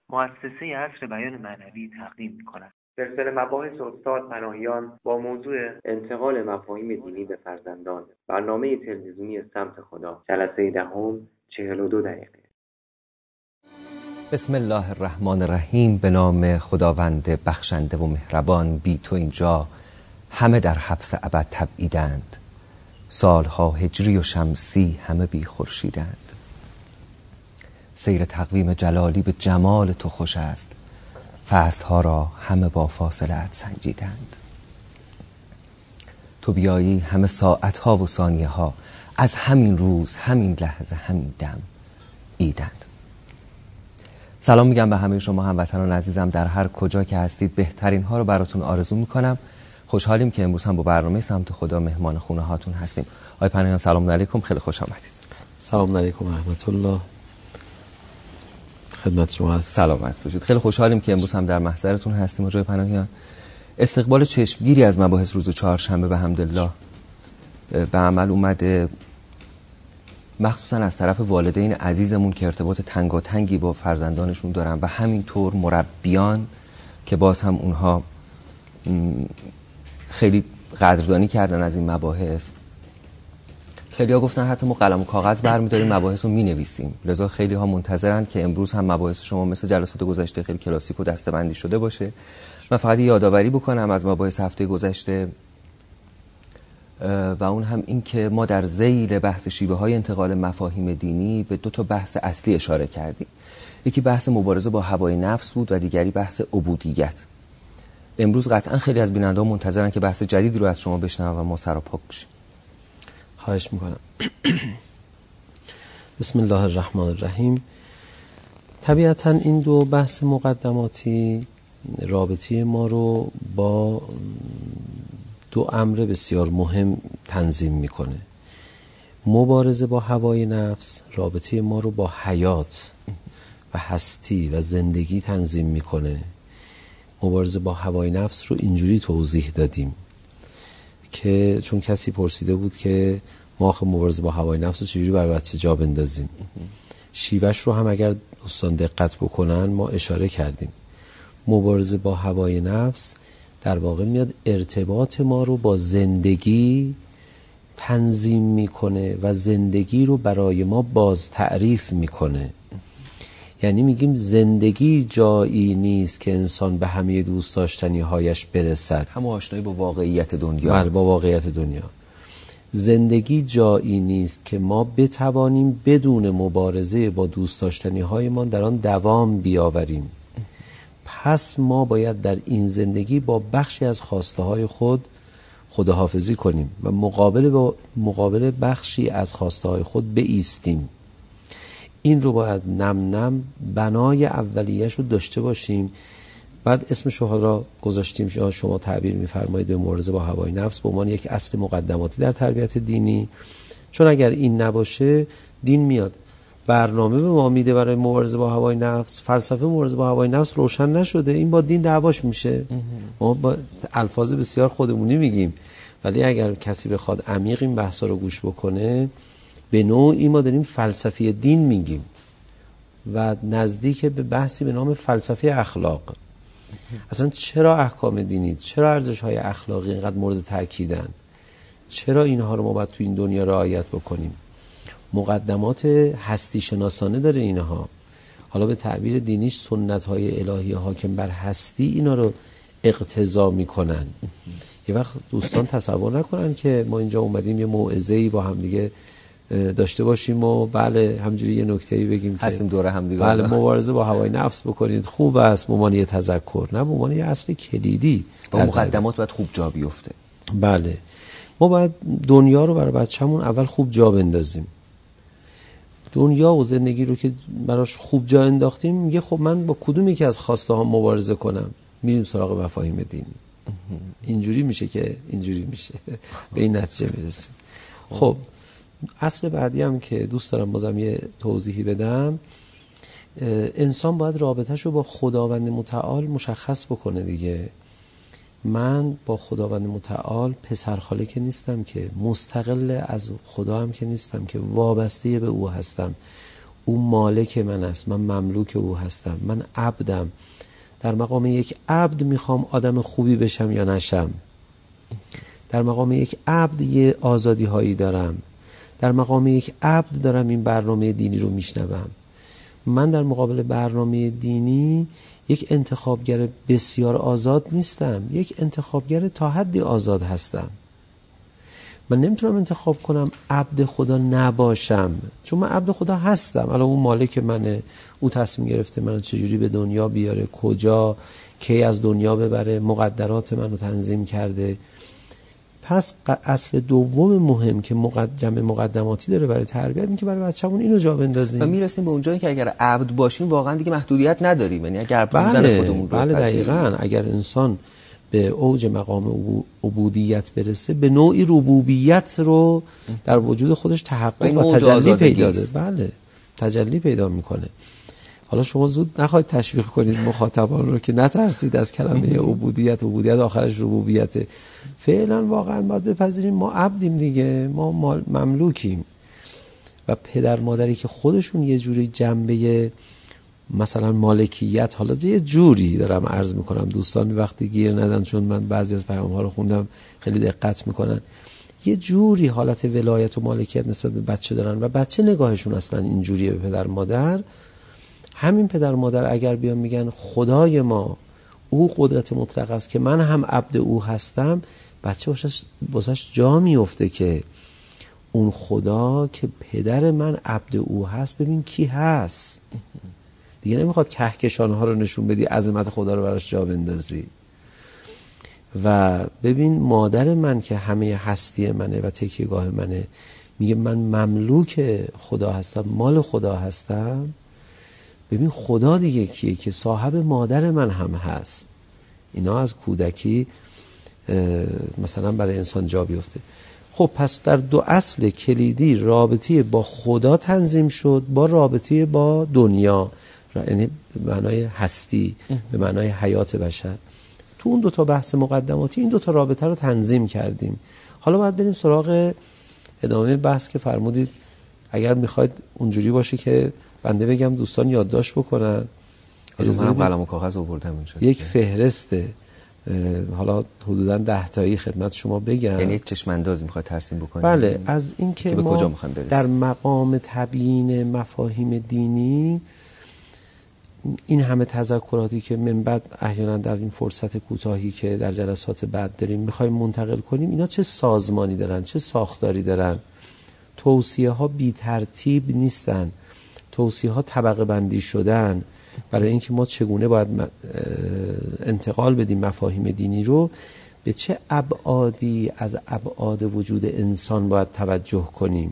مؤسسه عصر بیان معنوی تقدیم می‌کند. سلسله مباحث استاد پناهیان با موضوع انتقال مفاهیم دینی به فرزندان، برنامه تلویزیونی سمت خدا، جلسه دهم، 42 دقیقه. بسم الله الرحمن الرحیم. به نام خداوند بخشنده و مهربان. بی تو اینجا همه در حبس ابد تبعیدند، سالها هجری و شمسی همه بی خورشیدند. سیر تقویم جلالی به جمال تو خوش است، فصلها را همه با فاصله ات سنجیدند. تو بیایی همه ساعتها و ثانیه ها از همین روز، همین لحظه، همین دم ایدند. سلام میگم به همه شما هموطنان عزیزم در هر کجا که هستید. بهترین ها رو براتون آرزو میکنم. خوشحالیم که امروز هم با برنامه سمت خدا مهمان خونه هاتون هستیم. آقای پناهیان سلام علیکم، خیلی خوش آمدید. سلام علیکم رحمت الله، خدمت شما هست. سلامت باشید. خیلی خوشحالیم که امروز هم در محضرتون هستیم. آقای پناهیان، استقبال چشمگیری از مباحث روز چهارشنبه به حمدالله به عمل اومده، مخصوصا از طرف والدین عزیزمون که ارتباط تنگاتنگی با فرزندانشون دارن و همینطور مربیان که باز هم اونها خیلی قدردانی کردن از این مباحث. خیلی ها گفتن حتی ما قلم و کاغذ برمی‌داریم مباحث رو می‌نویسیم، لذا خیلی ها منتظرن که امروز هم مباحث شما مثل جلسات گذشته خیلی کلاسیک و دسته‌بندی شده باشه. من فقط یادآوری بکنم از مباحث هفته گذشته و اون هم این که ما در ذیل بحث شیوه‌های انتقال مفاهیم دینی به دو تا بحث اصلی اشاره کردیم. یکی بحث مبارزه با هوای نفس بود و دیگری بحث عبودیت. امروز قطعا خیلی از بیننده‌ها منتظرن که بحث جدیدی رو از شما بشنون و ما سراپا بشیم. خواهش میکنم. بسم الله الرحمن الرحیم. طبیعتا این دو بحث مقدماتی رابطه ما رو با دو امر بسیار مهم تنظیم میکنه. مبارزه با هوای نفس رابطه ما رو با حیات و هستی و زندگی تنظیم میکنه. مبارزه با هوای نفس رو اینجوری توضیح دادیم که چون کسی پرسیده بود که ما آخه مبارزه با هوای نفس رو چجوری برای بچه جا بندازیم، شیوهش رو هم اگر دوستان دقت بکنن ما اشاره کردیم. مبارزه با هوای نفس در واقع میاد ارتباط ما رو با زندگی تنظیم میکنه و زندگی رو برای ما باز تعریف میکنه. یعنی میگیم زندگی جایی نیست که انسان به همه دوست داشتنی هایش برسد، هم آشنایی با واقعیت دنیا. بله، با واقعیت دنیا. زندگی جایی نیست که ما بتوانیم بدون مبارزه با دوست داشتنی هایمان در آن دوام بیاوریم. پس ما باید در این زندگی با بخشی از خواسته های خود خداحافظی کنیم و مقابل بخشی از خواسته های خود بایستیم. این رو باید نم نم بنای اولیه‌اش رو داشته باشیم. بعد اسمش رو گذاشتیم، شما تعبیر می‌فرمایید به مبارزه با هوای نفس به عنوان یک اصل مقدماتی در تربیت دینی. چون اگر این نباشه دین میاد برنامه به ما میده برای مبارزه با هوای نفس، فلسفه مبارزه با هوای نفس روشن نشده، این با دین دعواش میشه. ما با الفاظ بسیار خودمونی میگیم، ولی اگر کسی بخواد عمیق این بحثا رو گوش بکنه به نوعی ما داریم فلسفه دین میگیم و نزدیک به بحثی به نام فلسفه اخلاق. اصلا چرا احکام دینی، چرا ارزش‌های اخلاقی اینقدر مورد تاکیدن، چرا اینها رو ما باید تو این دنیا رعایت بکنیم؟ مقدمات هستی شناسانه داره اینها. حالا به تعبیر دینیش سنت‌های الهی حاکم بر هستی اینا رو اقتضا میکنن. یه وقت دوستان تصور نکنن که ما اینجا اومدیم یه موعظه‌ای با هم دیگه داشته باشیم و بله همجوری یه نکته‌ای بگیم هستیم دوره هم دیگه، بله مبارزه با هوای نفس بکنید خوب است، به عنوان یه تذکر، نه به عنوان یه اصل کلیدی. با مقدمات باید خوب جا بیفته. بله، ما باید دنیا رو برای بچه‌مون اول خوب جا بندازیم. دنیا و زندگی رو که براش خوب جا انداختیم، میگه خب من با کدوم یکی از خواسته ها مبارزه کنم؟ میریم سراغ مفاهیم دینی. اینجوری میشه که اینجوری میشه به این نتیجه میرسیم. خب اصل بعدی هم که دوست دارم بازم یه توضیحی بدم، انسان باید رابطه‌شو رو با خداوند متعال مشخص بکنه دیگه. من با خداوند متعال پسرخاله که نیستم، که مستقل از خدا هم که نیستم، که وابسته به او هستم. او مالک من است، من مملوک او هستم، من عبدم. در مقام یک عبد میخوام آدم خوبی بشم یا نشم. در مقام یک عبد یه آزادی هایی دارم. در مقام یک عبد دارم این برنامه دینی رو میشنوم. من در مقابل برنامه دینی یک انتخابگر بسیار آزاد نیستم، یک انتخابگر تا حدی آزاد هستم. من نمیتونم انتخاب کنم عبد خدا نباشم، چون من عبد خدا هستم. الان اون مالک منه، او تصمیم گرفته منو چجوری به دنیا بیاره، کجا، کی از دنیا ببره، مقدرات منو تنظیم کرده. پس اصل دوم مهم که جمع مقدماتی داره برای تربیت، این که برای بچه‌مون اینو جا بندازیم و میرسیم به اونجایی که اگر عبد باشیم واقعا دیگه محدودیت نداریم. یعنی اگر بودن خودمون بله دقیقاً اگر انسان به اوج مقام عبودیت برسه، به نوعی ربوبیت رو در وجود خودش تحقق و تجلی پیدا داره. بله تجلی پیدا میکنه. حالا شما زود نخواهید تشویق کنید مخاطبان رو که نترسید از کلمه عبودیت آخرش ربوبیته. فعلا واقعا باید بپذیریم ما عبدیم دیگه، ما مملوکیم. و پدر مادری که خودشون یه جوری جنبه مثلا مالکیت، حالا یه جوری دارم عرض میکنم دوستان وقتی گیر ندن، چون من بعضی از پیام‌ها رو خوندم خیلی دقت میکنن، یه جوری حالت ولایت و مالکیت نسبت به بچه دارن و بچه نگاهشون اصلا اینجوریه به پدر مادر. همین پدر مادر اگر بیان میگن خدای ما او قدرت مطلق است که من هم عبد او هستم، بچه واسش جا میفته که اون خدا که پدر من عبد او هست ببین کی هست. دیگه نمیخواد کهکشان‌ها رو نشون بدی، عظمت خدا رو براش جا بندازی. و ببین مادر من که همه هستی منه و تکیهگاه منه، میگه من مملوک خدا هستم، مال خدا هستم. ببین خدا دیگه کیه که صاحب مادر من هم هست. اینا از کودکی مثلا برای انسان جا بیفته. خب پس در دو اصل کلیدی رابطه با خدا تنظیم شد با رابطه با دنیا، یعنی به معنای هستی، به معنای حیات بشر. تو اون دوتا بحث مقدماتی این دوتا رابطه رو تنظیم کردیم. حالا باید بریم سراغ ادامه بحث که فرمودید اگر میخواید اونجوری باشه که بنده بگم دوستان یادداشت بکنن. اجازه بدید قلم و کاغذ آوردم اینجا. یک فهرسته حالا حدوداً 10 تایی خدمت شما بگم. یعنی یک چشم اندازی میخواد ترسیم بکنیم. بله، از این که به کجا ما میخوایم برسیم در مقام تبیین مفاهیم دینی این همه تذکراتی که من بعد احیانا در این فرصت کوتاهی که در جلسات بعد داریم میخوایم منتقل کنیم، اینا چه سازمانی دارن، چه ساختاری دارن. توصیه ها بی ترتیب نیستن، توصیه ها طبقه بندی شدن برای اینکه ما چگونه باید انتقال بدیم مفاهیم دینی رو، به چه ابعادی از ابعاد وجود انسان باید توجه کنیم.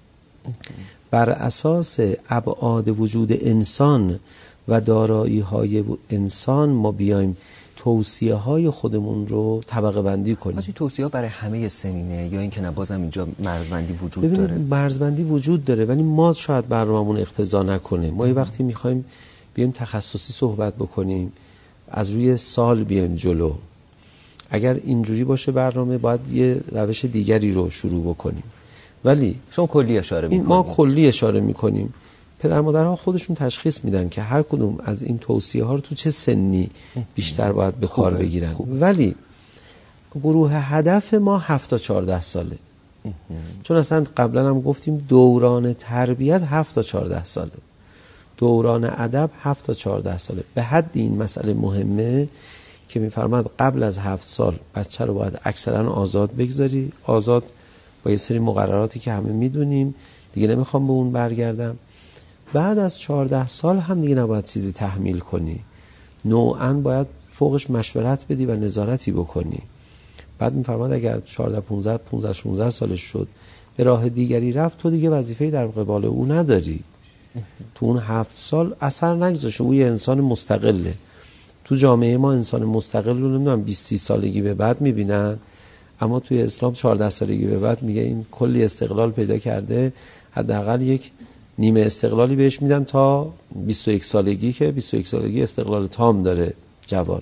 بر اساس ابعاد وجود انسان و دارایی های انسان ما بیایم توصیه های خودمون رو طبقه بندی کنیم. آیا توصیه ها برای همه سنینه یا اینکه نبازم اینجا مرزبندی وجود داره؟ مرزبندی وجود داره ولی ما شاید برنامه‌مون اقتضا نکنه. ما یه وقتی میخوایم بیایم تخصصی صحبت بکنیم از روی سال بیایم جلو. اگر اینجوری باشه برنامه باید یه روش دیگری رو شروع بکنیم. ولی شما کلی اشاره میکنیم. ما کلی اشاره میکنیم. پدر مادرها خودشون تشخیص میدن که هر کدوم از این توصیه ها رو تو چه سنی بیشتر باید به کار بگیرن. ولی گروه هدف ما 7 تا 14 ساله. چون اصلا قبلا هم گفتیم دوران تربیت 7 تا 14 ساله. دوران ادب 7 تا 14 ساله. به حد این مسئله مهمه که میفرماد قبل از 7 سال بچه رو باید اکثرا آزاد بگذاری. آزاد با یه سری مقرراتی که همه میدونیم، دیگه نمیخوام به اون برگردم. بعد از 14 سال هم دیگه نباید چیزی تحمیل کنی، نوعاً باید فوقش مشورت بدی و نظارتی بکنی. بعد میفرماد اگر 14 15 16 سالش شد به راه دیگری رفت، تو دیگه وظیفه‌ای در قبال او نداری. تو اون 7 سال اثر نگذاشه، او یه انسان مستقله. تو جامعه ما انسان مستقل رو نمیدونم 20 سالگی به بعد میبینن، اما توی اسلام 14 سالگی به بعد میگه این کلی استقلال پیدا کرده، حداقل یک نیمه استقلالی بهش میدن تا 21 سالگی که 21 سالگی استقلال تام داره جوان.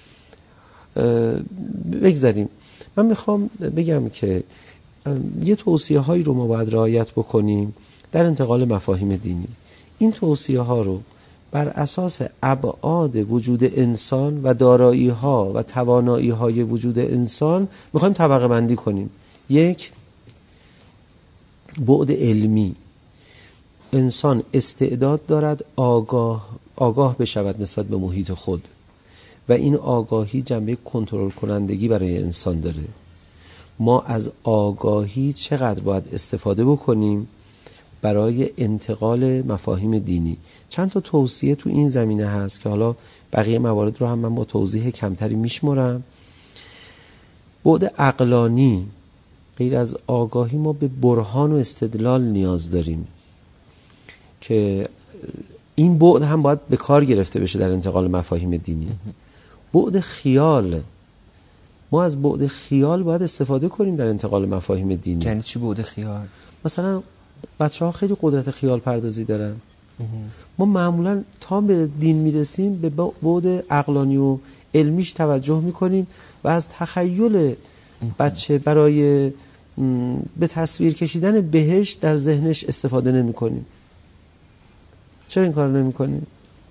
بگذاریم. من میخوام بگم که یه توصیه هایی رو ما باید رعایت بکنیم در انتقال مفاهیم دینی. این توصیه ها رو بر اساس ابعاد وجود انسان و دارایی ها و توانایی های وجود انسان میخوایم طبقه بندی کنیم. یک، بعد علمی. انسان استعداد دارد آگاه بشود نسبت به محیط خود و این آگاهی جنبه کنترل کنندگی برای انسان داره. ما از آگاهی چقدر باید استفاده بکنیم برای انتقال مفاهیم دینی. چند تا توصیه تو این زمینه هست که حالا بقیه موارد رو هم من با توضیح کمتری میشمرم. بعد عقلانی، غیر از آگاهی ما به برهان و استدلال نیاز داریم که این بعد هم باید به کار گرفته بشه در انتقال مفاهیم دینی. بعد خیال، ما از بعد خیال باید استفاده کنیم در انتقال مفاهیم دینی. یعنی چی بعد خیال؟ مثلا بچه‌ها خیلی قدرت خیال پردازی دارن. ما معمولا تا به دین میرسیم به بعد عقلانی و علمیش توجه میکنیم و از تخیل بچه برای به تصویر کشیدن بهشت در ذهنش استفاده نمی کنیم. چرا این کار نمی کنیم؟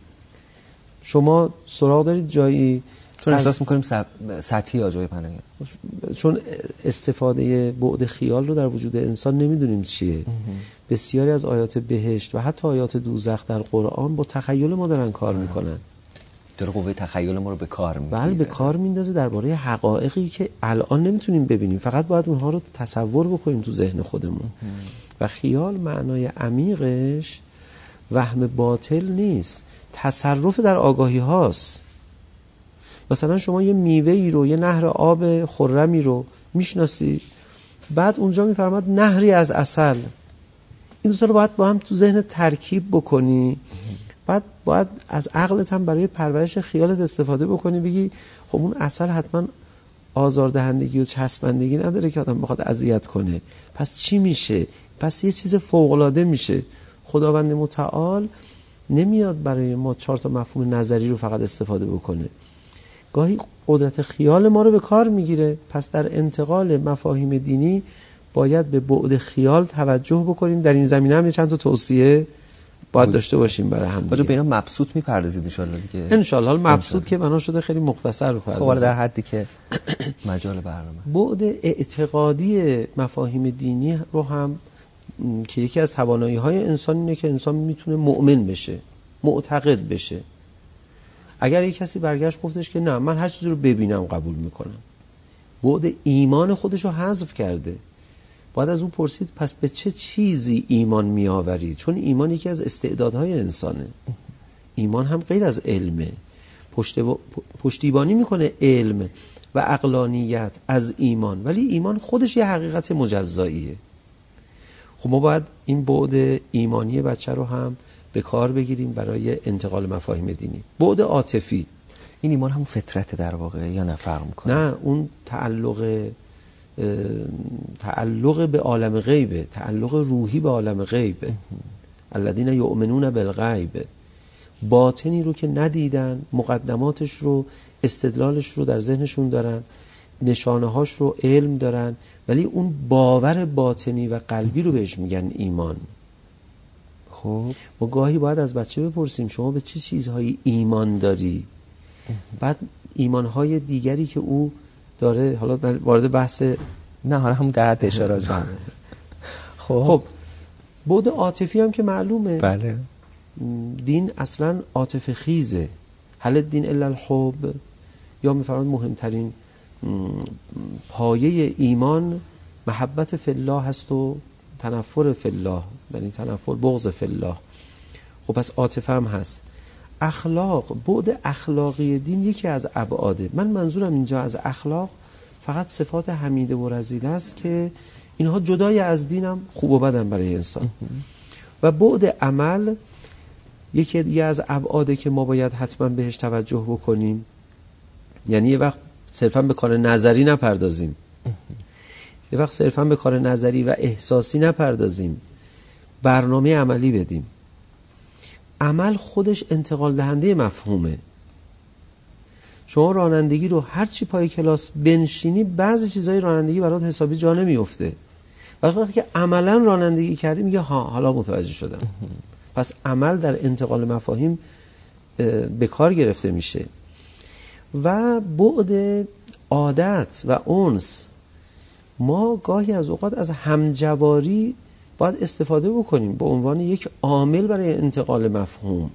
شما سراغ دارید جایی؟ چون احساس میکنیم سطحی آجای پناهی، چون استفاده بعد خیال رو در وجود انسان نمیدونیم چیه. بسیاری از آیات بهشت و حتی آیات دوزخ در قرآن با تخیل ما دارن کار میکنن. داره قوه تخیل ما رو به کار میگیره. بله، به کار میندازه درباره حقایقی که الان نمیتونیم ببینیم، فقط باید اونها رو تصور بکنیم تو ذهن خودمون. و خیال معنای عمیقش وهم باطل نیست، تصرف در آگاهی هاست. مثلا شما یه میوه‌ای رو، یه نهر آب خرمی رو میشناسی، بعد اونجا میفرماد نهری از عسل. این دوتا رو باید با هم تو ذهن ترکیب بکنی، بعد باید از عقلت هم برای پرورش خیالت استفاده بکنی، بگی خب اون عسل حتما آزاردهندگی و چسبندگی نداره که آدم بخواد اذیت کنه، پس چی میشه؟ پس یه چیز فوق‌العاده میشه. خداوند متعال نمیاد برای ما 4 تا مفهوم نظری رو فقط استفاده بکنه، گاهی قدرت خیال ما رو به کار میگیره. پس در انتقال مفاهیم دینی باید به بعد خیال توجه بکنیم. در این زمینه هم چند تا توصیه باید داشته باشیم برای هم دیگه. آجا به اینا مبسوط میپردازید ان شاءالله دیگه. ان شاءالله. حالا مبسوط که بنا شده خیلی مختصر بپردازیم. خب در حدی که مجال برنامه. بعد اعتقادی مفاهیم دینی رو هم که یکی از توانایی‌های انسان اینه که انسان میتونه مؤمن بشه، معتقد بشه. اگر یک کسی برگشت گفتش که نه من هر چیزی رو ببینم قبول میکنم، بعد ایمان خودش رو حذف کرده. باید از اون پرسید پس به چه چیزی ایمان میآوری؟ چون ایمان یکی از استعدادهای انسانه. ایمان هم غیر از علمه، پشتیبانی میکنه علم و عقلانیت از ایمان، ولی ایمان خودش یه حقیقت مجزاییه. خب ما باید این بعد ایمانی بچه رو هم به کار بگیریم برای انتقال مفاهیم دینی. بعد عاطفی، این ایمان هم فطرت در واقع یا نه فرق میکنه؟ نه، اون تعلق به عالم غیبه، تعلق روحی به عالم غیبه. الذین یؤمنون بالغیب، باطنی رو که ندیدن، مقدماتش رو، استدلالش رو در ذهنشون دارن، نشانه هاش رو علم دارن، ولی اون باور باطنی و قلبی رو بهش میگن ایمان. خب ما گاهی باید از بچه بپرسیم شما به چه چیزهایی ایمان داری؟ بعد ایمانهای دیگری که او داره، حالا وارد بحث نه، حالا هم در حد اشاره جان. خب بعد عاطفی هم که معلومه. بله. دین اصلا عاطفه خیزه. هل الدین الا الحب، یا میفرماد مهمترین پایه ایمان محبت فی الله هست و تنفر فی الله، یعنی تنفر بغض فی الله. خب پس عاطفه هم هست. اخلاق، بعد اخلاقی دین یکی از ابعاده. من منظورم اینجا از اخلاق فقط صفات حمیده و رضیده است که اینها جدای از دینم خوب و بدن برای انسان. و بعد عمل یکی دیگه از ابعاده که ما باید حتما بهش توجه بکنیم. یعنی یه وقت صرفا به کار نظری نپردازیم، یه وقت صرفا به کار نظری و احساسی نپردازیم، برنامه عملی بدیم. عمل خودش انتقال دهنده مفهومه. شما رانندگی رو هر چی پای کلاس بنشینی، بعضی چیزای رانندگی برات حسابی جا نمیفته، ولی وقتی که عملا رانندگی کردی میگه ها حالا متوجه شدم. پس عمل در انتقال مفاهیم به کار گرفته میشه. و بعد عادت و انس، ما گاهی از اوقات از همجواری باید استفاده بکنیم به عنوان یک عامل برای انتقال مفهوم.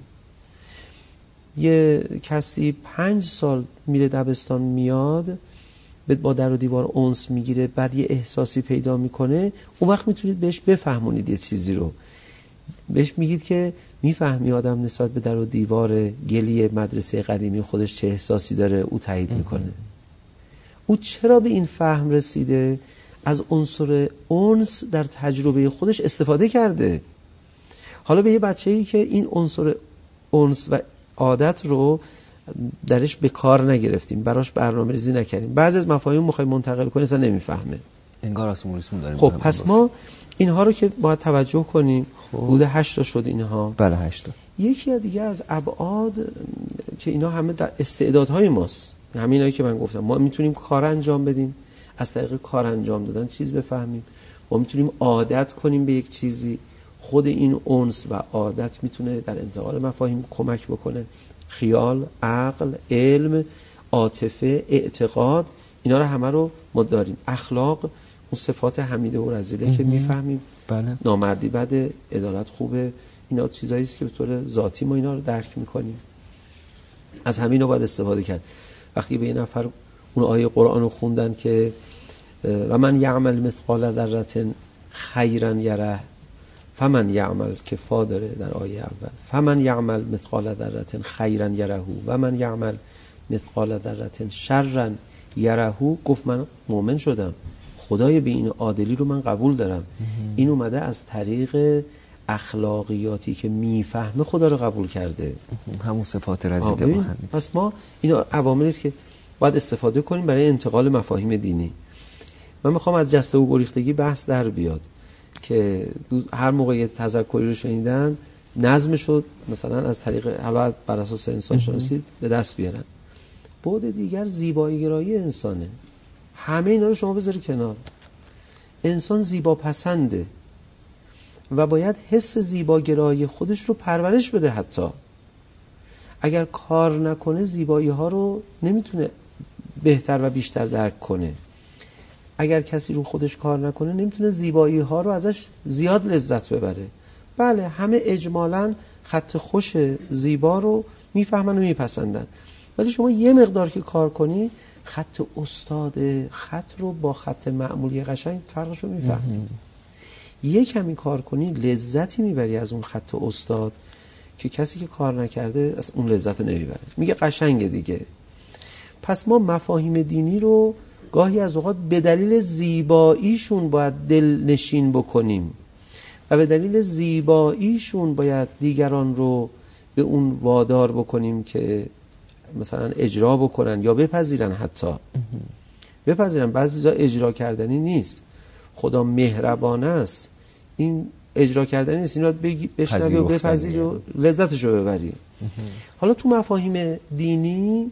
یه کسی 5 سال میره دبستان میاد، با در و دیوار انس میگیره، بعد یه احساسی پیدا میکنه، اون وقت میتونید بهش بفهمونید یه چیزی رو. بهش میگید که میفهمی آدم نسبت به در و دیوار گلی مدرسه قدیمی خودش چه احساسی داره، او تایید میکنه. او چرا به این فهم رسیده؟ از عنصر انس در تجربه خودش استفاده کرده. حالا به یه بچه‌ای که این عنصر انس و عادت رو درش به کار نگرفتیم، براش برنامه‌ریزی نکردیم، بعضی از مفاهیم می‌خوایم منتقل کنیم اصلا نمیفهمه. انگار اسمون داریم. خب پس ما اینها رو که باید توجه کنیم. حدود 8 تا شد اینها. بله 8 تا. یکی دیگه از ابعاد که اینا همه در استعدادهای ماست، همینایی که من گفتم. ما میتونیم کار انجام بدیم، از طریق کار انجام دادن چیز بفهمیم. ما میتونیم عادت کنیم به یک چیزی. خود این انس و عادت میتونه در انتقال مفاهیم کمک بکنه. خیال، عقل، علم، عاطفه، اعتقاد، اینا رو همه رو ما داریم. اخلاق، اون صفات حمیده و رذیله که میفهمیم. بله. نامردی بده، عدالت خوبه، اینا چیزایی است که به طور ذاتی ما اینا رو درک میکنیم. از همین رو باید استفاده کرد. وقتی به یه نفر اون آیه قرآن رو خوندن که و من یعمل مثقال ذره خیرا یره، فمن یعمل، که فا داره در آیه اول، فمن یعمل مثقال ذره خیرا یره و من یعمل مثقال ذره شرا یره، گفت من مؤمن شدم، خدای به این عادلی رو من قبول دارم. این اومده از طریق اخلاقیاتی که میفهمه خدا رو قبول کرده، همون صفات رذیله با هم. پس ما اینا عواملی است که باید استفاده کنیم برای انتقال مفاهیم دینی. من میخوام از جسته و گریختگی بحث در بیاد که هر موقع یه تذکری رو شنیدن نظم شد، مثلا از طریق حالا بر اساس انسان شناسی به دست بیارن. بعد دیگر زیبایی گرایی انسانه. همه اینا رو شما بذاری کنار. انسان زیبا پسنده و باید حس زیباگرایی خودش رو پرورش بده. حتی اگر کار نکنه زیبایی ها رو نمیتونه بهتر و بیشتر درک کنه. اگر کسی رو خودش کار نکنه نمیتونه زیبایی ها رو ازش زیاد لذت ببره. بله همه اجمالاً خط خوش زیبا رو میفهمن و میپسندن، ولی شما یه مقدار که کار کنی خط استاد خط رو با خط معمولی قشنگ فرقش رو میفهمی. یه کمی کار کنی لذتی میبری از اون خط استاد که کسی که کار نکرده از اون لذت رو نمیبره، میگه قشنگه دیگه. پس ما مفاهیم دینی رو گاهی از اوقات به دلیل زیباییشون باید دلنشین بکنیم و به دلیل زیباییشون باید دیگران رو به اون وادار بکنیم که مثلا اجرا بکنن یا بپذیرن. حتی بپذیرن، بعضی جا اجرا کردنی نیست. خدا مهربانه است، این اجرا کردنی نیست، این رو بشنوی و بپذیری و لذتش رو ببری. حالا تو مفاهیم دینی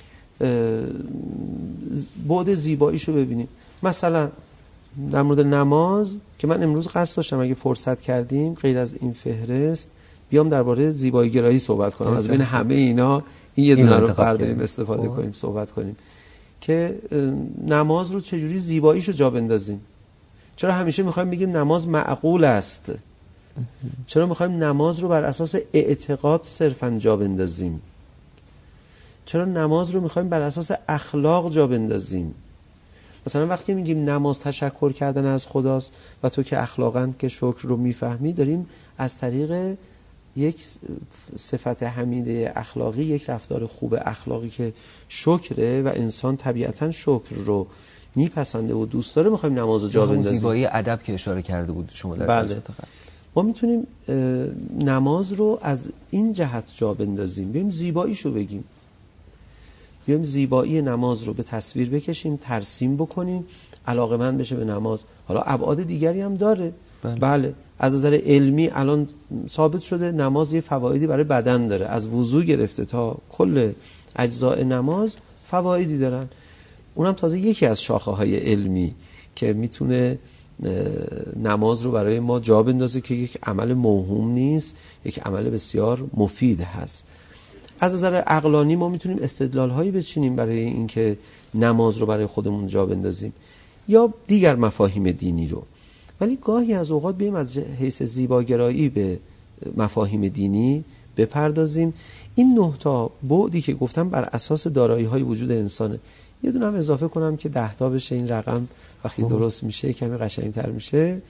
بعد زیباییش رو ببینیم. مثلا در مورد نماز که من امروز قصد داشتم اگه فرصت کردیم غیر از این فهرست بیام درباره زیبایی گرایی صحبت کنم. از بین همه اینا این یه دونه رو برداریم استفاده کنیم صحبت کنیم که نماز رو چجوری زیباییشو جا بندازیم. چرا همیشه میخوایم بگیم نماز معقول است؟ چرا میخوایم نماز رو بر اساس اعتقاد صرفاً جا بندازیم؟ چرا نماز رو میخوایم بر اساس اخلاق جا بندازیم؟ مثلا وقتی میگیم نماز تشکر کردن از خداست و تو که اخلاقاً که شکر رو میفهمی، داریم از طریق یک صفت حمیده اخلاقی، یک رفتار خوب اخلاقی که شکره و انسان طبیعتاً شکر رو میپسنده و دوست داره، میخوایم نماز رو جا بندازیم. زیبایی ادب که اشاره کرده بود شما در جلسات قبل. ما میتونیم نماز رو از این جهت جا بندازیم، بیایم زیباییشو بگیم، بیایم زیبایی نماز رو به تصویر بکشیم، ترسیم بکنیم، علاقه‌مند بشه به نماز. حالا ابعاد دیگری هم داره. بله از نظر علمی الان ثابت شده نماز یه فوایدی برای بدن داره، از وضو گرفته تا کل اجزاء نماز فوایدی دارن. اونم تازه یکی از شاخه‌های علمی که میتونه نماز رو برای ما جا بندازه که یک عمل موهوم نیست، یک عمل بسیار مفید هست. از نظر عقلانی ما میتونیم استدلال هایی بچینیم برای اینکه نماز رو برای خودمون جا بندازیم یا دیگر مفاهیم دینی رو، ولی گاهی از اوقات بیایم از حیث زیباگرایی به مفاهیم دینی بپردازیم. این 9 تا بعدی که گفتم بر اساس دارایی‌های وجود انسانه. یه دونه هم اضافه کنم که 10 تا بشه، این رقم وقتی درست میشه کمی قشنگ‌تر میشه.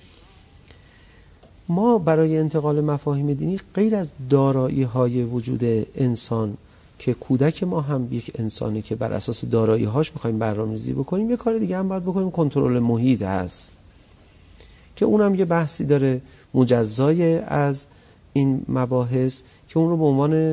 ما برای انتقال مفاهیم دینی غیر از دارایی‌های وجود انسان که کودک ما هم یک انسانی که بر اساس دارایی‌هاش می‌خوایم برنامه‌ریزی بکنیم، یه کار دیگه هم باید بکنیم، کنترل محیط هست که اونم یه بحثی داره مجزای از این مباحث که اون رو به عنوان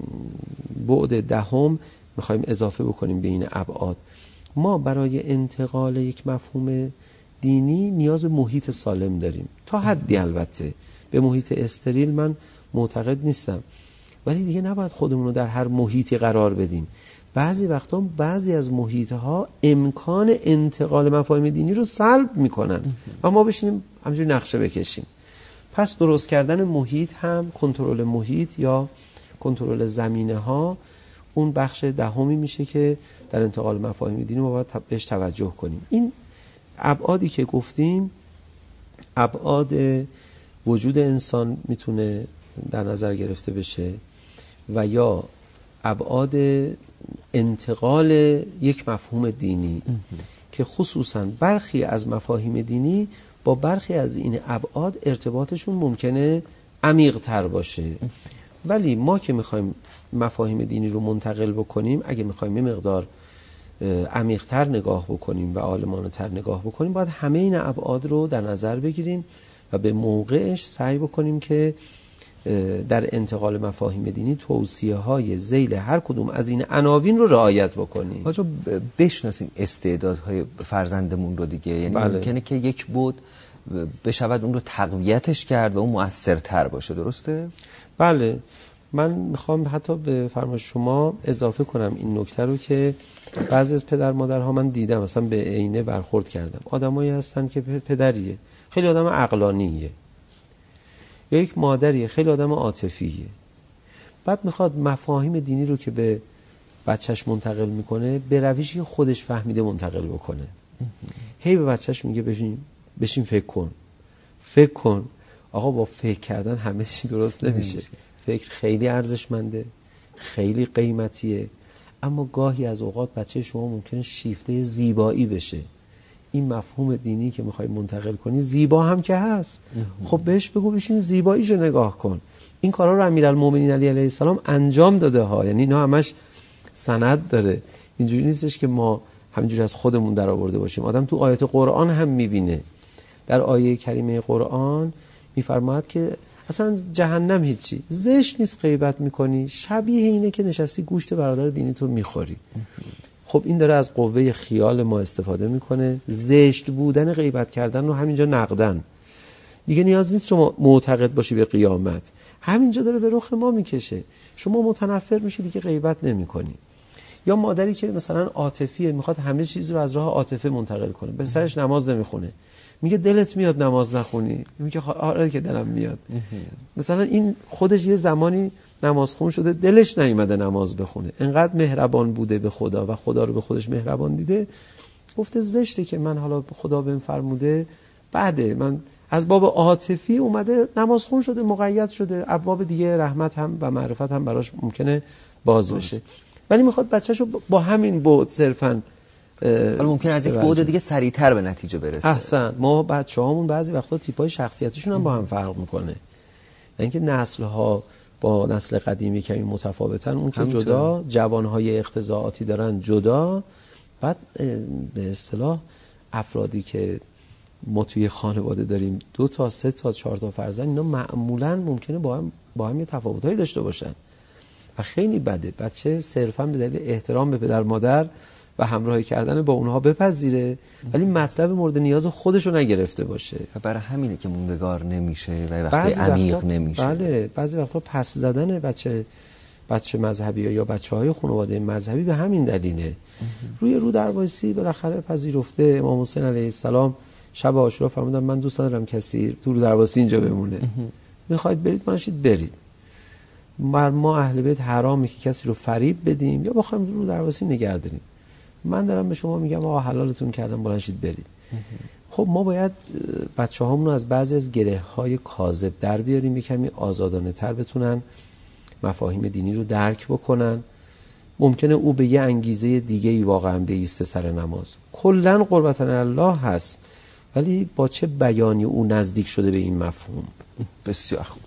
بعد 10 می‌خوایم اضافه بکنیم به این ابعاد. ما برای انتقال یک مفهوم دینی نیاز به محیط سالم داریم تا حدی. البته به محیط استریل من معتقد نیستم، ولی دیگه نباید خودمون رو در هر محیطی قرار بدیم. بعضی وقتا بعضی از محیط‌ها امکان انتقال مفاهیم دینی رو سلب میکنن و ما بشینیم همینجوری نقشه بکشیم. پس درست کردن محیط هم، کنترل محیط یا کنترل زمینه‌ها، اون بخش 10 میشه که در انتقال مفاهیم دینی ما باید بهش توجه کنیم. این ابعادی که گفتیم، ابعاد وجود انسان میتونه در نظر گرفته بشه و یا ابعاد انتقال یک مفهوم دینی که خصوصا برخی از مفاهیم دینی با برخی از این ابعاد ارتباطشون ممکنه عمیق تر باشه. ولی ما که میخوایم مفاهیم دینی رو منتقل بکنیم، اگه میخوایم یه مقدار عمیق تر نگاه بکنیم و عالمانه تر نگاه بکنیم، باید همه این ابعاد رو در نظر بگیریم و به موقعش سعی بکنیم که در انتقال مفاهیم دینی توصیه های ذیل هر کدوم از این عناوین رو رعایت بکنیم. آجا بشناسیم استعدادهای فرزندمون رو دیگه، یعنی ممکنه که یک بود بشود اون رو تقویتش کرد و اون مؤثرتر باشه، درسته؟ بله، من میخوام حتی به فرمایش شما اضافه کنم این نکته رو که بعضی از پدر مادرها من دیدم، مثلا به عینه برخورد کردم، آدمایی هستن که پدریه خیلی آدم عقلانیه یا یک مادریه خیلی آدم عاطفیه، بعد میخواد مفاهیم دینی رو که به بچهش منتقل میکنه به روشی که خودش فهمیده منتقل بکنه. هی به بچهش میگه بشین فکر کن. آقا با فکر کردن همه چی درست نمیشه. فکر خیلی ارزشمنده، خیلی قیمتیه، اما گاهی از اوقات بچه شما ممکنه شیفته زیبایی بشه. این مفهوم دینی که میخوای منتقل کنی زیبا هم که هست، خب بهش بگو بشین زیباییشو نگاه کن. این کارا رو امیرالمومنین علی علیه السلام انجام داده ها، یعنی اینا همش سند داره، اینجوری نیستش که ما همینجوری از خودمون در آورده باشیم. آدم تو آیات قرآن هم میبینه. در آیه کریمه قرآن میفرماید که اصلا جهنم هیچی زشت نیست غیبت میکنی، شبیه اینه که نشستی گوشت برادر دینی تو میخوری. خب این داره از قوه خیال ما استفاده میکنه. زشت بودن غیبت کردن رو همینجا نقدن، دیگه نیاز نیست شما معتقد باشی به قیامت، همینجا داره به رخ ما میکشه، شما متنفر میشی دیگه غیبت نمیکنی. یا مادری که مثلا عاطفیه، میخواد همه چیز رو از راه عاطفه منتقل کنه، به سرش نماز نمیخونه، میگه دلت میاد نماز نخونی، میگه آره که دلم میاد. مثلا این خودش یه زمانی نمازخون شده دلش نیومده نماز بخونه، انقدر مهربان بوده به خدا و خدا رو به خودش مهربان دیده، گفته زشته که من حالا خدا بهم فرموده بعده، من از باب عاطفی اومده نمازخون شده، مقید شده، ابواب دیگه رحمت هم و معرفت هم براش ممکنه باز بشه، ولی میخواد بچه‌شو با همین بعد صرفاً حالا ممکن از یک بعد دیگه سریعتر به نتیجه برسه. احسن. ما بچه‌هامون بعضی وقتا تیپ‌های شخصیتیشون هم با هم فرق میکنه، اینکه نسل‌ها با نسل قدیمی کمی متفاوتن، اون که جدا، جوان‌های اختزاعاتی دارن جدا، بعد به اصطلاح افرادی که ما توی خانواده داریم 2 تا 3 تا 4 تا فرزند، اینا معمولاً ممکنه با هم یه تفاوتایی داشته باشن و خیلی بده بچه صرفاً به دلیل احترام به پدر مادر و همراهی کردن با اونها بپذیره، ولی مطلب مورد نیاز خودشو نگرفته باشه و برای همینه که موندگار نمیشه و وقتی عمیق نمیشه. بله، بعضی وقتا پس زدن بچه مذهبی یا بچه‌های خانواده مذهبی به همین دلیله. رو در وایسی بالاخره پذیرفته. امام حسین علیه السلام شب عاشورا فرمودن من دوست ندارم کسی تو درواسی اینجا بمونه، میخواید برید باشید برید. ما اهل بیت حرامه که کسی رو فریب بدیم یا بخوایم رو درواسی نگه داریم. من دارم به شما میگم آقا حلالتون کردم بلنشید برید. خب ما باید بچه‌هامون رو از بعضی از گره‌های کاذب در بیاریم، کمی آزادانه‌تر بتونن مفاهیم دینی رو درک بکنن. ممکنه او به یه انگیزه دیگه‌ای واقعا بیسته سر نماز، کلاً قربتن الله هست، ولی با چه بیانی او نزدیک شده به این مفهوم. بسیار خوب.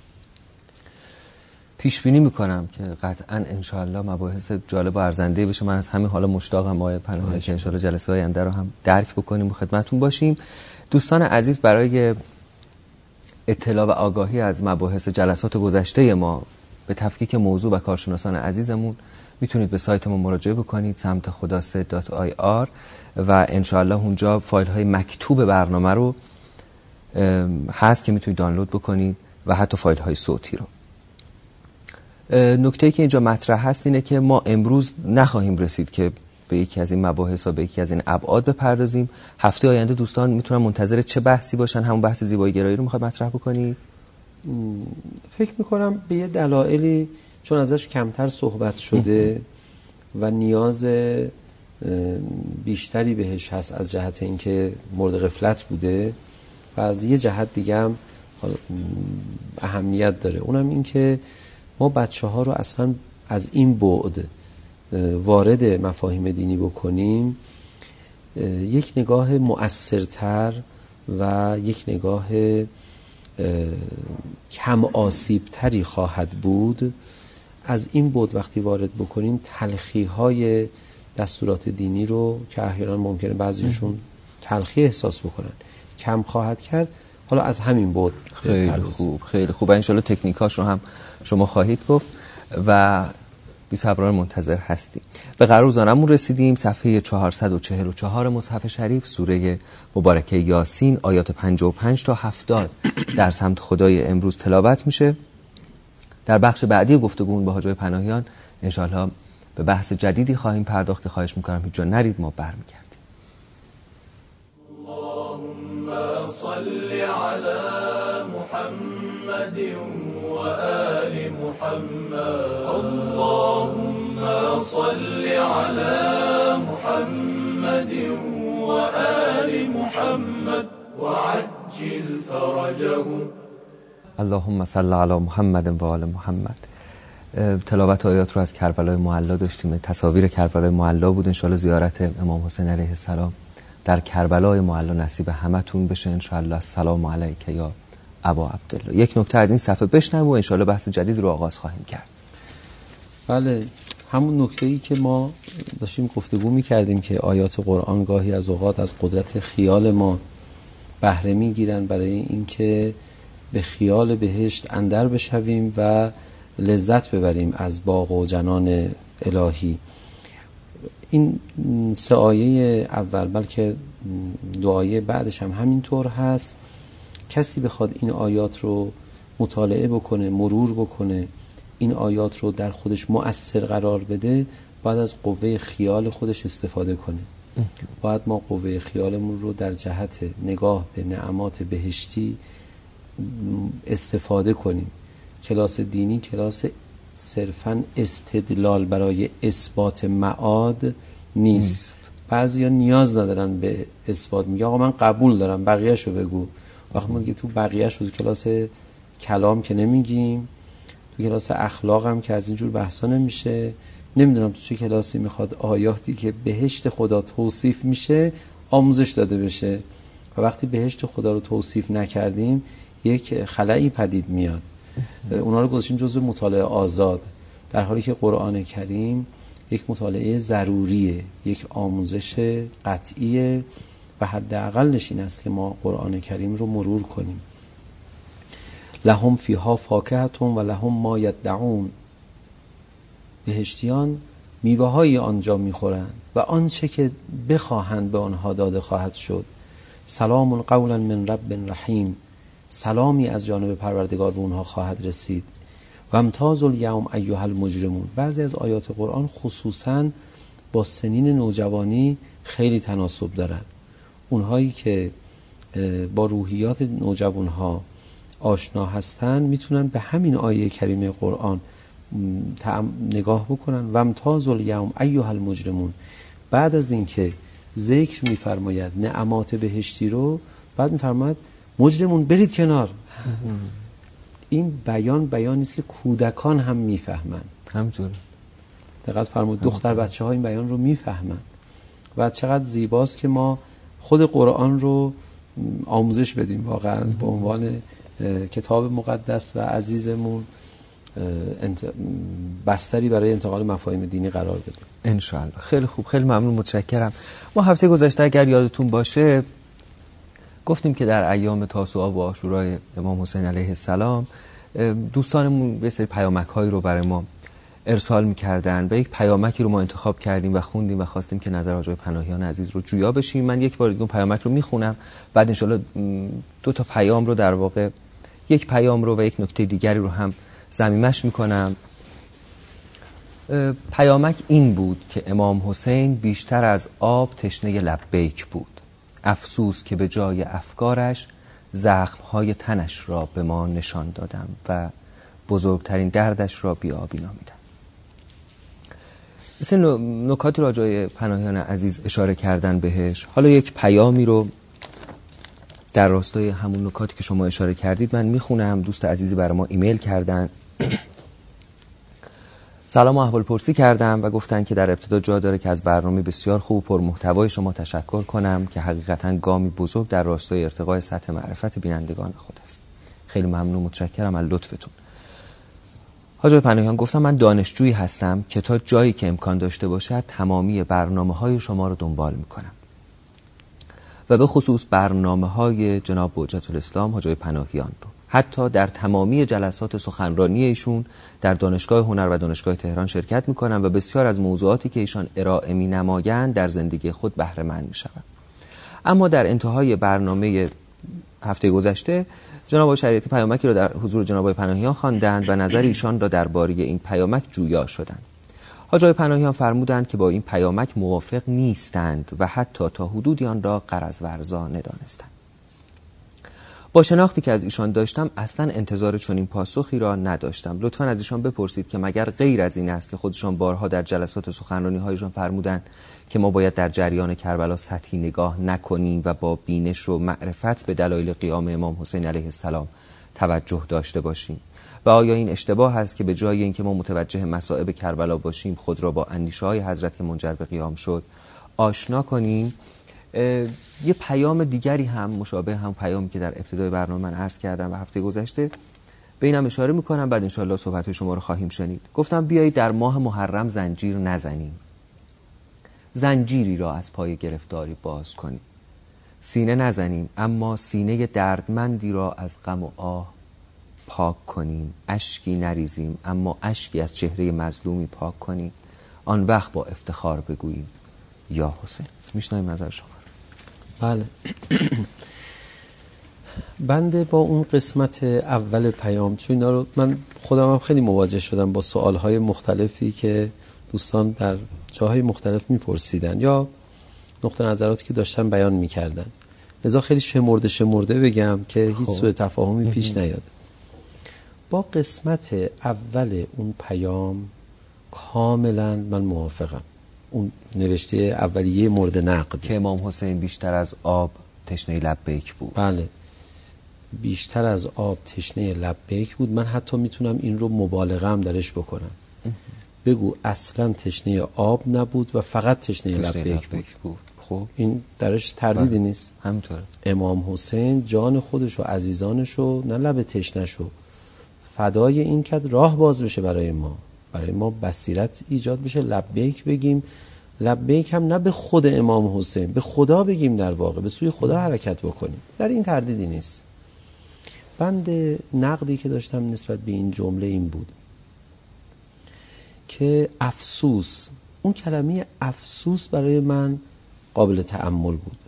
پیش بینی میکنم که قطعاً انشاءالله مباحث جالب و ارزنده بشه. من از همین حالا مشتاقم آقای پناهی که انشاءالله جلسه آینده رو هم درک بکنیم و خدمتتون باشیم. دوستان عزیز، برای اطلاع و آگاهی از مباحث جلسات گذشته ما به تفکیک موضوع و کارشناسان عزیزمون میتونید به سایت ما مراجعه بکنید، سمت خداست.ir، و انشاءالله اونجا فایل های مکتوب برنامه رو هست که میتونید دانلود بکنید و حتی فایل های صوتی رو. نکته‌ای که اینجا مطرح هست اینه که ما امروز نخواهیم رسید که به یکی از این مباحث و به یکی از این ابعاد بپردازیم. هفته آینده دوستان میتونن منتظر چه بحثی باشن؟ همون بحث زیبایی گرایی رو میخواد مطرح بکنید؟ فکر میکنم به یه دلایلی چون ازش کمتر صحبت شده و نیاز بیشتری بهش هست از جهت اینکه مورد غفلت بوده و از یه جهت دیگه هم اهمیت داره، اونم این که ما بچه‌ها رو اصلا از این بعد وارد مفاهیم دینی بکنیم، یک نگاه مؤثرتر و یک نگاه کم آسیبتری خواهد بود. از این بعد وقتی وارد بکنیم تلخی‌های دستورات دینی رو که احیانا ممکنه بعضیشون تلخی احساس بکنن کم خواهد کرد. حالا از همین بعد خیلی خوب. ان شاءالله تکنیکاش رو هم شما خواهید گفت و بی‌صبرانه منتظر هستیم. به قراردادمون رسیدیم. صفحه 444 مصحف شریف، سوره مبارکه یاسین، آیات 55 تا 70 در سمت خدای امروز تلاوت میشه. در بخش بعدی گفتگومون با حاج پناهیان انشاءالله به بحث جدیدی خواهیم پرداخت که خواهش میکنم هیچ جا نرید، ما برمیگردیم. اللهم صل علی محمد و آل محمد. اللهم صل علی محمد و آل محمد و عجل فرجهم. اللهم صل علی محمد و آل محمد. تلاوت آیات رو از کربلای معلا داشتیم، تصاویر کربلای معلا بود. انشاءالله زیارت امام حسین علیه السلام در کربلای معلا نصیب همتون بشه انشاءالله. السلام علیک یا ابا عبدالله. یک نکته از این صفحه بشنویم و انشاءالله بحث جدید رو آغاز خواهیم کرد. بله، همون نکته‌ای که ما داشتیم گفتگو می‌کردیم که آیات قرآن گاهی از اوقات از قدرت خیال ما بهره می‌گیرن برای اینکه به خیال بهشت اندر بشویم و لذت ببریم از باغ و جنان الهی. این 3 آیه اول بلکه 2 آیه بعدش هم همینطور هست. کسی بخواد این آیات رو مطالعه بکنه، مرور بکنه، این آیات رو در خودش مؤثر قرار بده، باید از قوه خیال خودش استفاده کنه. باید ما قوه خیالمون رو در جهت نگاه به نعمات بهشتی استفاده کنیم. کلاس دینی کلاس صرفاً استدلال برای اثبات معاد نیست. بعضیا نیاز ندارن به اثبات، میگه آقا من قبول دارم بقیه‌شو بگو. وقتی ما تو بقیه‌شو تو کلاس کلام که نمیگیم، تو کلاس اخلاق هم که از اینجور بحثا نمیشه. نمیدونم تو چه کلاسی میخواد آیاتی که بهشت خدا توصیف میشه آموزش داده بشه و وقتی بهشت خدا رو توصیف نکردیم یک خلایی پدید میاد. اونا رو گذاشتیم جزو مطالعه آزاد، در حالی که قرآن کریم یک مطالعه ضروریه، یک آموزش قطعیه و حداقلش این است که ما قرآن کریم رو مرور کنیم. لهم فیها فاکهة و لهم ما یدعون. بهشتیان میوه‌های آنجا میخورند و آنچه که بخواهند به آنها داده خواهد شد. سلام قولا من رب رحیم. سلامی از جانب پروردگار به اونها خواهد رسید. و امتاز الیوم ایها المجرمون. بعضی از آیات قرآن خصوصاً با سنین نوجوانی خیلی تناسب دارن. اونهایی که با روحیات نوجوانها آشنا هستن میتونن به همین آیه کریمه قرآن نگاه بکنن. وامتازوا الیوم ایها المجرمون. بعد از اینکه ذکر میفرماید نعمات بهشتی رو، بعد میفرماید مجرمون برید کنار. این بیانی است که کودکان هم میفهمن. همینطوره. دقت فرمایید دختر بچه‌ها این بیان رو میفهمن و چقدر زیباست که ما خود قرآن رو آموزش بدیم واقعا به عنوان کتاب مقدس و عزیزمون بستری برای انتقال مفاهیم دینی قرار بدیم ان شاء الله. خیلی خوب، خیلی ممنون، متشکرم. ما هفته گذشته اگر یادتون باشه گفتیم که در ایام تاسوعا و عاشورای امام حسین علیه السلام دوستانمون یه سری پیامک‌هایی رو برای ما ارسال می‌کردن و یک پیامکی رو ما انتخاب کردیم و خوندیم و خواستیم که نظر حاج پناهیان عزیز رو جویا بشیم. من یک بار دیگه اون پیامک رو میخونم، بعد انشالله 2 تا پیام رو، در واقع یک پیام رو و یک نکته دیگری رو هم ضمیمش میکنم. پیامک این بود که امام حسین بیشتر از آب تشنه لبیک بود. افسوس که به جای افکارش زخمهای تنش را به ما نشان دادم و بزرگترین دردش را بی‌آبی نامیدم. مثل نکاتی را جای پناهیان عزیز اشاره کردن بهش. حالا یک پیامی رو در راستای همون نکاتی که شما اشاره کردید من میخونم. دوست عزیزی برای ما ایمیل کردن، سلام و احوال پرسی کردم و گفتن که در ابتدا جا داره که از برنامه بسیار خوب و پرمحتوای شما تشکر کنم که حقیقتاً گامی بزرگ در راستای ارتقای سطح معرفت بینندگان خود است. خیلی ممنون، متشکرم از لطفتون. حاج پناهیان گفتم من دانشجویی هستم که تا جایی که امکان داشته باشد تمامی برنامه‌های شما رو دنبال میکنم و به خصوص برنامه‌های جناب حجت الاسلام حاج پناهیان رو. حتی در تمامی جلسات سخنرانی ایشون در دانشگاه هنر و دانشگاه تهران شرکت میکنم و بسیار از موضوعاتی که ایشان ارائه می‌نمایند در زندگی خود بهره مند میشوم. اما در انتهای برنامه هفته گذشته جناب شریعتی پیامکی را در حضور جناب پناهیان خواندند و نظر ایشان را درباره این پیامک جویا شدند. حاج پناهیان فرمودند که با این پیامک موافق نیستند و حتی تا حدودی آن را غرض ورزا ندانستند. با شناختی که از ایشان داشتم اصلا انتظار چنین پاسخی را نداشتم. لطفاً از ایشان بپرسید که مگر غیر از این است که خودشان بارها در جلسات سخنرانی هایشان فرمودند که ما باید در جریان کربلا سطحی نگاه نکنیم و با بینش و معرفت به دلایل قیام امام حسین علیه السلام توجه داشته باشیم؟ و آیا این اشتباه است که به جای اینکه ما متوجه مصائب کربلا باشیم خود را با اندیشه‌های حضرت که منجر به قیام شد آشنا کنیم؟ یه پیام دیگری هم مشابه هم پیامی که در ابتدای برنامه من عرض کردم و هفته گذشته به اینم اشاره میکنم، بعد انشاءالله صحبت‌های شما رو خواهیم شنید. گفتم بیایید در ماه محرم زنجیر نزنیم، زنجیری را از پای گرفتاری باز کنیم. سینه نزنیم اما سینه دردمندی را از غم و آه پاک کنیم. اشکی نریزیم اما اشکی از چهره مظلومی پاک کنیم. آن وقت با افتخار بگوییم یا حسین. میشنویم نظر شما. بله. بنده با اون قسمت اول پیام، چون اینا رو من خودم هم خیلی مواجه شدم با سوالهای مختلفی که دوستان در جاهای مختلف میپرسیدن یا نقطه نظراتی که داشتن بیان میکردن، لذا خیلی شمرده بگم که هیچ سوء تفاهمی پیش نیاد. با قسمت اول اون پیام کاملا من موافقم. اون نوشته اولیه مورد نقد که امام حسین بیشتر از آب تشنه لبیک بود. بله، بیشتر از آب تشنه لبیک بود. من حتی میتونم این رو مبالغه هم درش بکنم، بگو اصلا تشنه آب نبود و فقط تشنه لبیک بود. خب این درش تردیدی نیست. همینطوره. امام حسین جان خودش و عزیزانش و نه لب تشنه‌شو فدای این کرد راه باز بشه برای ما بصیرت ایجاد بشه، لبیک بگیم. لبیک هم نه به خود امام حسین، به خدا بگیم، در واقع به سوی خدا حرکت بکنیم. در این تردیدی نیست. بند نقدی که داشتم نسبت به این جمله این بود که افسوس، اون کلمه افسوس برای من قابل تأمل بود،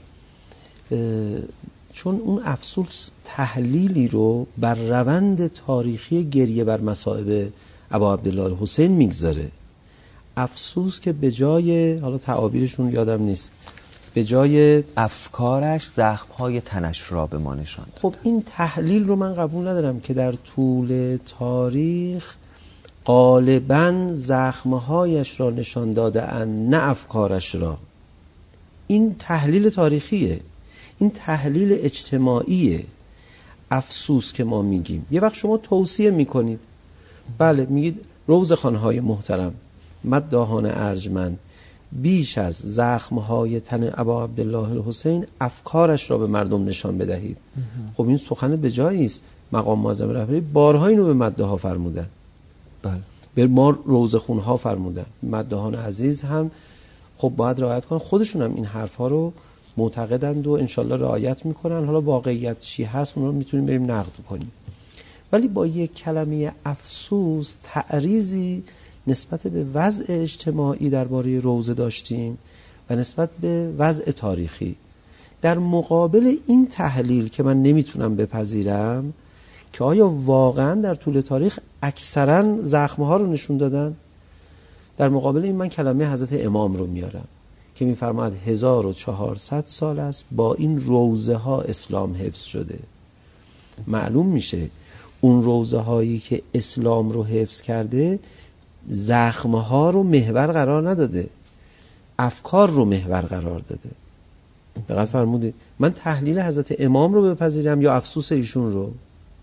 چون اون افسوس تحلیلی رو بر روند تاریخی گریه بر مصائب ابا عبدالله حسین میگذاره. افسوس که به جای، حالا تعابیرشون یادم نیست، به جای افکارش زخم‌های تنش را به ما نشان داد. خب این تحلیل رو من قبول ندارم که در طول تاریخ غالباً زخم‌هایش را نشان داده اند نه افکارش را. این تحلیل تاریخیه، این تحلیل اجتماعیه. افسوس که ما میگیم یه وقت شما توصیه میکنید، بله میگید روزخوان‌های محترم، مداحان ارجمند، بیش از زخم‌های تن ابا عبدالله الحسین افکارش را به مردم نشان بدهید. خب این سخن به جایی است. مقام معظم رهبری بارها اینو به مداحا فرمودن، بله، به ما روزخوان‌ها فرمودن. مداحان عزیز هم خب باید رعایت کنن، خودشون هم این حرفا رو معتقدند و انشالله رعایت میکنن. حالا واقعیت چی هست اون رو میتونیم بریم نقد کنیم، ولی با یک کلمه افسوس تعریضی نسبت به وضع اجتماعی درباره روزه داشتیم و نسبت به وضع تاریخی. در مقابل این تحلیل که من نمیتونم بپذیرم که آیا واقعا در طول تاریخ اکثرا زخم‌ها رو نشون دادن، در مقابل این من کلمه حضرت امام رو میارم که میفرماید 1400 سال است با این روزه ها اسلام حفظ شده. معلوم میشه اون روزه هایی که اسلام رو حفظ کرده زخم ها رو محور قرار نداده، افکار رو محور قرار داده. دقت فرمودید؟ من تحلیل حضرت امام رو بپذیرم یا افسوس ایشون رو؟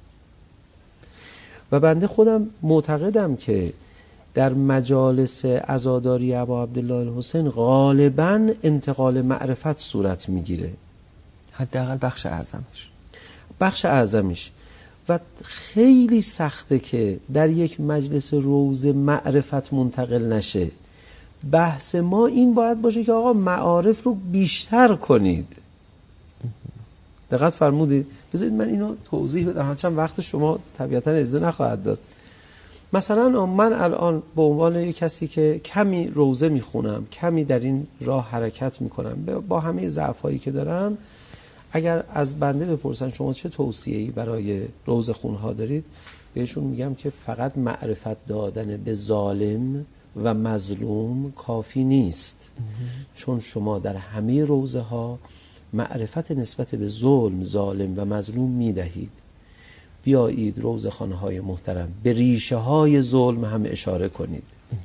و بنده خودم معتقدم که در مجالس عزاداری ابا عبدالله الحسین غالباً انتقال معرفت صورت میگیره، حداقل بخش اعظمش. و خیلی سخته که در یک مجلس روز معرفت منتقل نشه. بحث ما این باید باشه که آقا معارف رو بیشتر کنید. دقت فرمودید؟ بذارید من اینو توضیح بدم، هرچند وقت شما طبیعتاً اجازه نخواهد داد. مثلا من الان به عنوان یک کسی که کمی روزه میخونم، کمی در این راه حرکت میکنم با همه ضعفایی که دارم، اگر از بنده بپرسن شما چه توصیه‌ای برای روزه خونها دارید، بهشون میگم که فقط معرفت دادن به ظالم و مظلوم کافی نیست، چون شما در همه روزه ها معرفت نسبت به ظلم، ظالم و مظلوم میدهید. بیایید روزخوان‌های محترم به ریشه های ظلم هم اشاره کنید،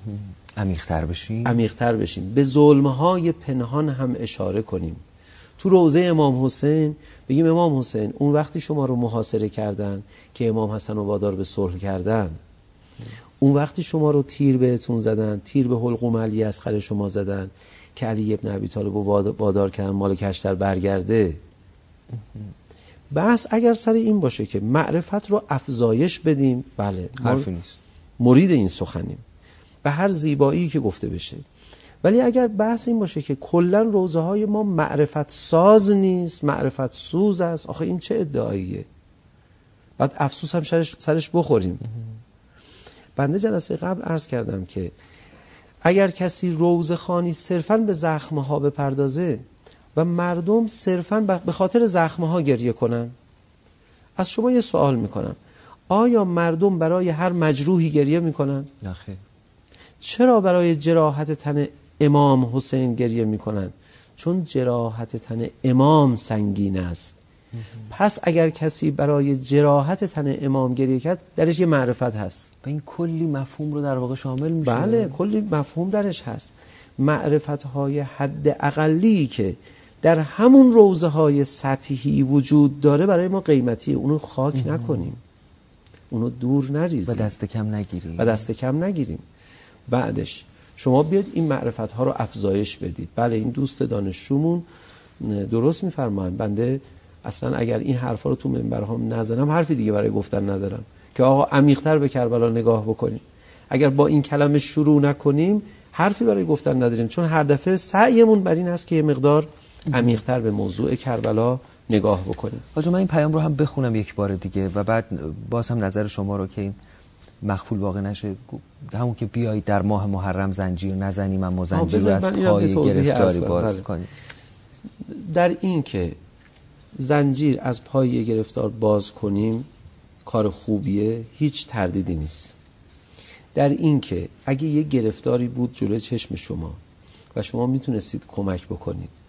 عمیق‌تر بشیم، به ظلم‌های پنهان هم اشاره کنیم. تو روزه امام حسین بگیم امام حسین اون وقتی شما رو محاصره کردن که امام حسن رو وادار به صلح کردن، اون وقتی شما رو تیر بهتون زدن، تیر به حلقوم علی اصغر شما زدن که علی ابن ابی طالب رو وادار کردن مال کشتر برگرده. بحث اگر سر این باشه که معرفت رو افزایش بدیم، بله حرفی نیست، مرید این سخنیم به هر زیبایی که گفته بشه. ولی اگر بحث این باشه که کلا روزه های ما معرفت ساز نیست، معرفت سوز است، آخه این چه ادعاییه؟ بعد افسوس هم سرش بخوریم. بنده جلسه قبل عرض کردم که اگر کسی روزه خوانی صرفاً به زخمه ها بپردازه و مردم صرفاً به خاطر زخمه ها گریه کنن، از شما یه سوال میکنم، آیا مردم برای هر مجروحی گریه میکنن؟ نخیر. چرا برای جراحت تن امام حسین گریه میکنن؟ چون جراحت تن امام سنگین است. پس اگر کسی برای جراحت تن امام گریه کرد درش یه معرفت هست و این کلی مفهوم رو در واقع شامل میشه. بله کلی مفهوم درش هست. معرفت های حد اقلی که در همون روزه های سطحی وجود داره برای ما قیمتیه، اونو خاک نکنیم، اونو دور نریزیم و دست کم نگیریم. بعدش شما بیاد این معرفت ها رو افزایش بدید. بله این دوست دانشجومون درست میفرمایند، بنده اصلا اگر این حرفا رو تو منبرهام نزنم حرفی دیگه برای گفتن ندارم که آقا عمیق‌تر به کربلا نگاه بکنیم. اگر با این کلمه شروع نکنیم حرفی برای گفتن نداریم، چون هر دفعه سعیمون بر این است که یه مقدار عمیق‌تر به موضوع کربلا نگاه بکنیم. حاجی من این پیام رو هم بخونم یک بار دیگه و بعد باز هم نظر شما رو که این مخفول واقع نشه، همون که بیایید در ماه محرم زنجیر نزنیم، اما زنجیر رو از پای گرفتاری باز کنیم. در این که زنجیر از پای گرفتار باز کنیم کار خوبیه، هیچ تردیدی نیست. در این که اگه یه گرفتاری بود جلوی چشم شما و شما میتونستید کمک بکنید،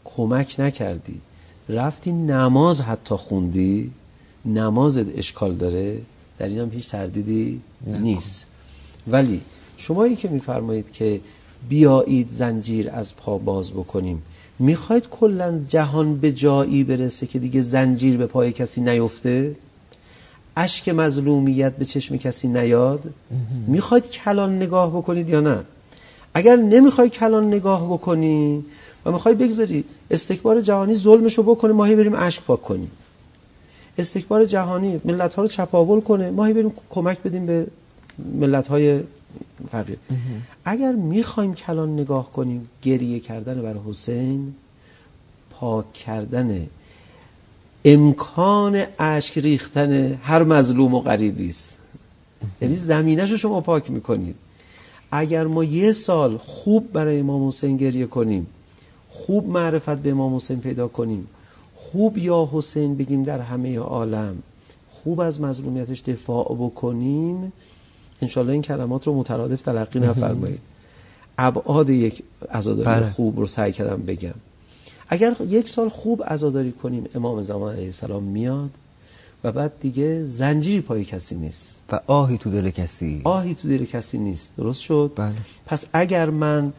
کمک نکردی، رفتی نماز حتی خوندی، نمازت اشکال داره، در این هم هیچ تردیدی نیست. ولی شمایی که میفرمایید که بیایید زنجیر از پا باز بکنیم، میخواید کلا جهان به جایی برسه که دیگه زنجیر به پای کسی نیفته، اشک مظلومیت به چشم کسی نیاد؟ میخواید کلان نگاه بکنید یا نه؟ اگر نمیخوای کلان نگاه بکنی و میخوای بگذاری استکبار جهانی ظلمشو بکنه، ما هی بریم اشک پاک کنیم، استکبار جهانی ملت ها رو چپاول کنه، ما هی بریم کمک بدیم به ملت های فقیر. اگر میخوایم کلان نگاه کنیم، گریه کردن برای حسین پاک کردن امکان اشک ریختن هر مظلوم و غریبی است. یعنی زمینه‌شو شما پاک میکنید. اگر ما 1 سال خوب برای امام حسین گریه کنیم، خوب معرفت به امام حسین پیدا کنیم، خوب یا حسین بگیم در همه عالم، خوب از مظلومیتش دفاع بکنیم، انشالله این کلمات رو مترادف تلقی نفرمایید. ابعاد یک عزاداری خوب رو سعی کردم بگم. اگر 1 سال خوب عزاداری کنیم، امام زمان علیه السلام میاد و بعد دیگه زنجیری پای کسی نیست و آهی تو دل کسی، آهی تو دل کسی نیست. درست شد؟ بله. پس اگر من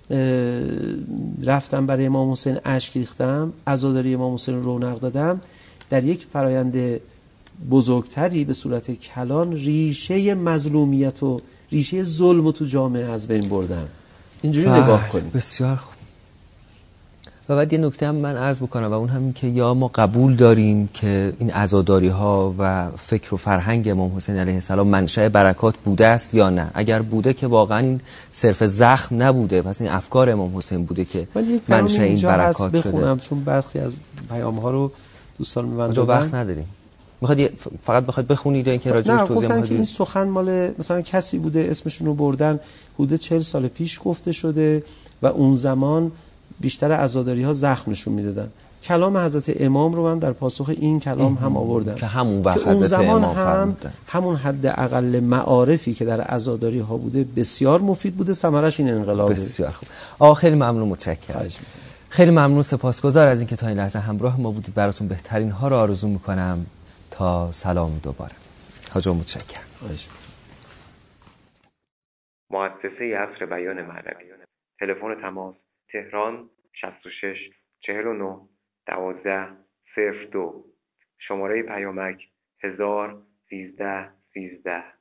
رفتم برای امام حسین اشک ریختم، عزاداری امام حسین رو رونق دادم، در یک فرایند بزرگتری به صورت کلان ریشه مظلومیت و ریشه ظلم تو جامعه از بین بردم. اینجوری نگاه کنیم. بسیار خوب. و بعد یه نکته هم من عرض بکنم و اون هم که یا ما قبول داریم که این عزاداری ها و فکر و فرهنگ امام حسین علیه السلام منشأ برکات بوده است یا نه. اگر بوده که واقعا این صرف زخم نبوده، پس این افکار امام حسین بوده که منشأ این برکات شده. بخونم چون برخی از پیام ها رو دوستان من دادن. وقت نداریم. میخواد فقط بخواد بخونید یا اینکه راجعش توضیح بدید؟ این سخن مال مثلا کسی بوده اسمشون رو بردن، حدود 40 سال پیش گفته شده و اون زمان بیشتر عزاداری ها زخم نشون میدادن. کلام حضرت امام رو من در پاسخ این کلام هم آوردم که همون وقت حضرت امام فرمودن، همون حد اقل معارفی که در عزاداری ها بوده بسیار مفید بوده، ثمرش این انقلابه. بسیار خوب. خیلی ممنون، متشکرم. خیلی ممنون، سپاسگزار از اینکه تا این لحظه همراه ما بودید. براتون بهترین ها رو آرزو میکنم تا سلام دوباره. حاج متشکرم. مؤسسه عصر بیان معنوی. تلفن تماس تهران 66 49 12 02. شماره پیامک 1000 13 13.